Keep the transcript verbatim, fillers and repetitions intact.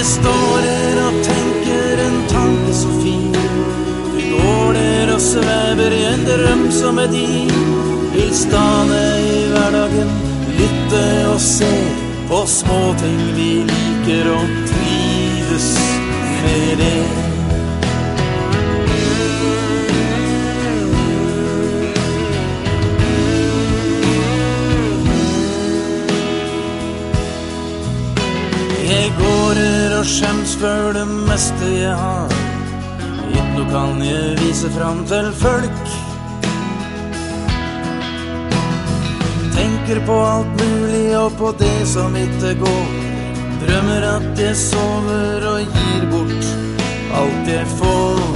Jeg står her og tenker en tanke så fin. Du går der og svever i en drøm som er din. Vil stane i hverdagen, lytte og se på små ting vi liker og trives med det. Jeg går her og skjems for det meste jeg har. Ikke noe kan jeg vise fram til folk. Tenker på alt mulig og på det som ikke går. Drømmer at jeg sover og gir bort alt jeg får.